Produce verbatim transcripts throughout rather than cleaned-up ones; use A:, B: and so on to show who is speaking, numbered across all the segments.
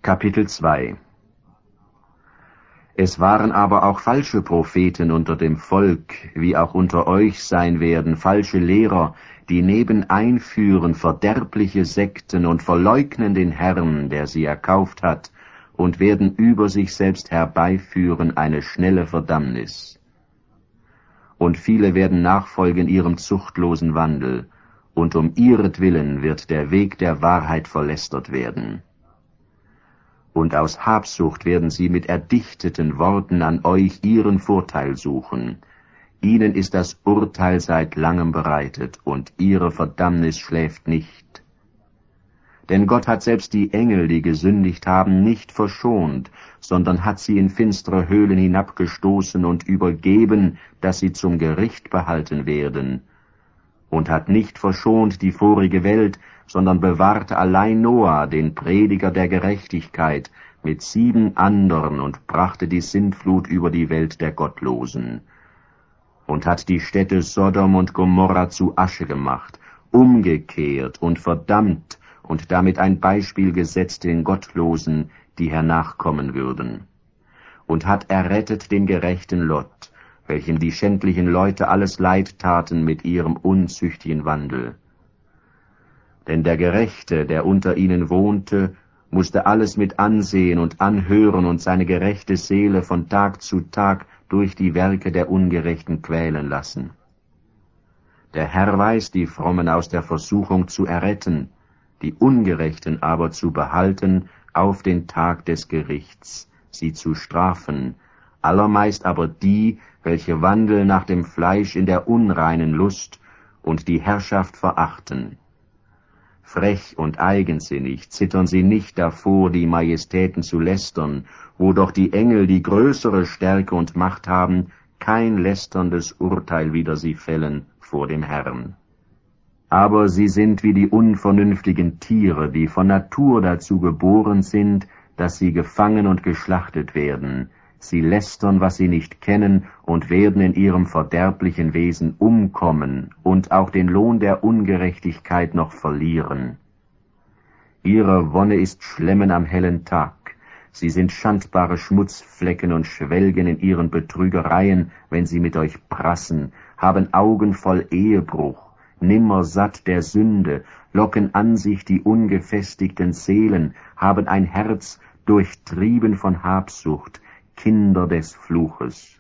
A: Kapitel zwei. Es waren aber auch falsche Propheten unter dem Volk, wie auch unter euch sein werden, falsche Lehrer, die nebenein führen verderbliche Sekten und verleugnen den Herrn, der sie erkauft hat, und werden über sich selbst herbeiführen eine schnelle Verdammnis. Und viele werden nachfolgen ihrem zuchtlosen Wandel, und um ihretwillen wird der Weg der Wahrheit verlästert werden. Und aus Habsucht werden sie mit erdichteten Worten an euch ihren Vorteil suchen. Ihnen ist das Urteil seit langem bereitet, und ihre Verdammnis schläft nicht. Denn Gott hat selbst die Engel, die gesündigt haben, nicht verschont, sondern hat sie in finstere Höhlen hinabgestoßen und übergeben, dass sie zum Gericht behalten werden. Und hat nicht verschont die vorige Welt, sondern bewahrte allein Noah, den Prediger der Gerechtigkeit, mit sieben andern und brachte die Sintflut über die Welt der Gottlosen. Und hat die Städte Sodom und Gomorra zu Asche gemacht, umgekehrt und verdammt und damit ein Beispiel gesetzt den Gottlosen, die hernachkommen würden. Und hat errettet den gerechten Lot, welchem die schändlichen Leute alles Leid taten mit ihrem unzüchtigen Wandel. Denn der Gerechte, der unter ihnen wohnte, musste alles mit ansehen und anhören und seine gerechte Seele von Tag zu Tag durch die Werke der Ungerechten quälen lassen. Der Herr weiß, die Frommen aus der Versuchung zu erretten, die Ungerechten aber zu behalten auf den Tag des Gerichts, sie zu strafen, allermeist aber die, welche wandeln nach dem Fleisch in der unreinen Lust und die Herrschaft verachten. Frech und eigensinnig zittern sie nicht davor, die Majestäten zu lästern, wo doch die Engel, die größere Stärke und Macht haben, kein lästerndes Urteil wider sie fällen vor dem Herrn. Aber sie sind wie die unvernünftigen Tiere, die von Natur dazu geboren sind, dass sie gefangen und geschlachtet werden. Sie lästern, was sie nicht kennen, und werden in ihrem verderblichen Wesen umkommen und auch den Lohn der Ungerechtigkeit noch verlieren. Ihre Wonne ist Schlemmen am hellen Tag. Sie sind schandbare Schmutzflecken und schwelgen in ihren Betrügereien, wenn sie mit euch prassen, haben Augen voll Ehebruch, nimmer satt der Sünde, locken an sich die ungefestigten Seelen, haben ein Herz durchtrieben von Habsucht, Kinder des Fluches.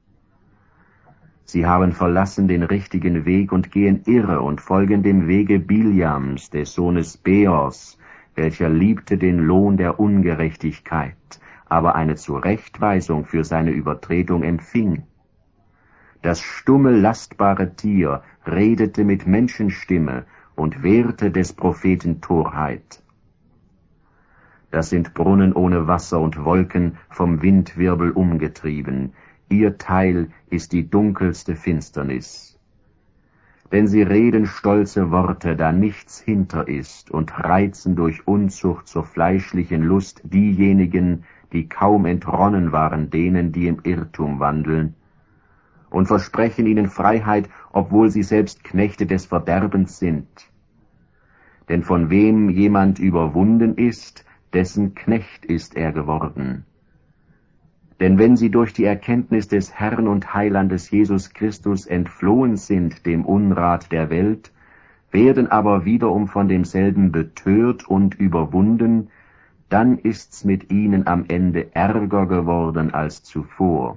A: Sie haben verlassen den richtigen Weg und gehen irre und folgen dem Wege Biljams, des Sohnes Beors, welcher liebte den Lohn der Ungerechtigkeit, aber eine Zurechtweisung für seine Übertretung empfing. Das stumme, lastbare Tier redete mit Menschenstimme und wehrte des Propheten Torheit. Das sind Brunnen ohne Wasser und Wolken vom Windwirbel umgetrieben. Ihr Teil ist die dunkelste Finsternis. Denn sie reden stolze Worte, da nichts hinter ist, und reizen durch Unzucht zur fleischlichen Lust diejenigen, die kaum entronnen waren denen, die im Irrtum wandeln, und versprechen ihnen Freiheit, obwohl sie selbst Knechte des Verderbens sind. Denn von wem jemand überwunden ist, dessen Knecht ist er geworden. Denn wenn sie durch die Erkenntnis des Herrn und Heilandes Jesus Christus entflohen sind dem Unrat der Welt, werden aber wiederum von demselben betört und überwunden, dann ist's mit ihnen am Ende ärger geworden als zuvor.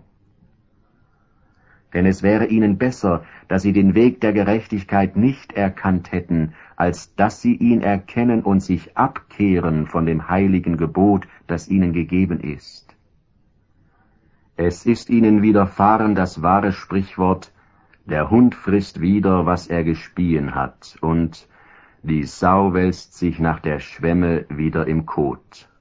A: Denn es wäre ihnen besser, dass sie den Weg der Gerechtigkeit nicht erkannt hätten, als dass sie ihn erkennen und sich abkehren von dem heiligen Gebot, das ihnen gegeben ist. Es ist ihnen widerfahren das wahre Sprichwort, der Hund frisst wieder, was er gespien hat, und die Sau wälzt sich nach der Schwemme wieder im Kot.